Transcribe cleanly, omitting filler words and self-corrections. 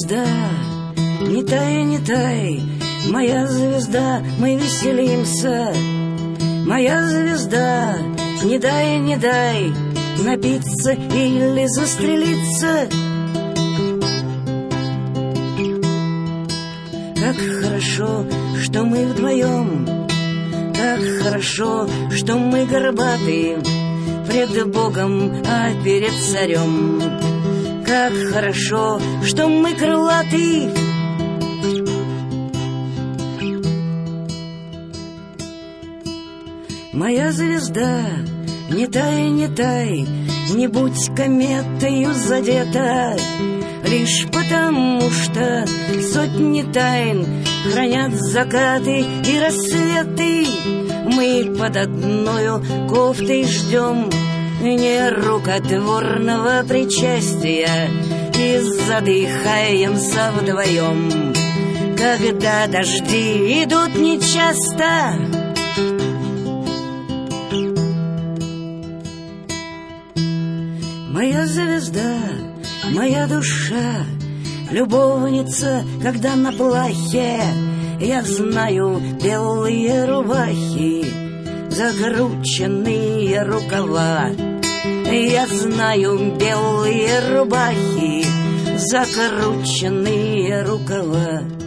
звезда, не тай, не тай, моя звезда, мы веселимся. Моя звезда, не дай, не дай напиться или застрелиться. Как хорошо, что мы вдвоем, как хорошо, что мы горбатые пред Богом, а перед царем. Как хорошо, что мы крылатые. Моя звезда, не тай, не тай, не будь кометою задета, лишь потому, что сотни тайн хранят закаты и рассветы. Мы под одною кофтой ждем не рукотворного причастия и задыхаемся вдвоем, когда дожди идут нечасто. Моя звезда, моя душа, любовница, когда на плахе. Я знаю белые рубахи, закрученные рукава. Я знаю белые рубахи, закрученные рукава.